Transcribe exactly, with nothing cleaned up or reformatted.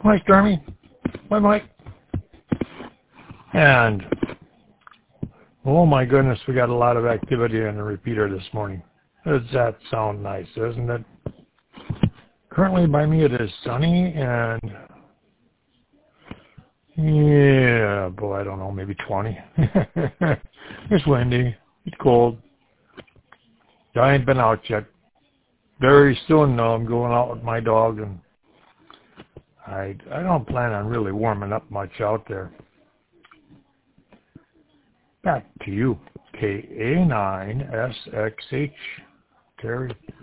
Hi, Stormy. Hi, Mike. And, oh my goodness, we got a lot of activity on the repeater this morning. Does that sound nice, doesn't it? Currently by me it is sunny and, yeah, boy, I don't know, maybe twenty. It's windy. It's cold. I ain't been out yet. Very soon, though, I'm going out with my dog, and I I don't plan on really warming up much out there. Back to you, K A nine S X H, Terry.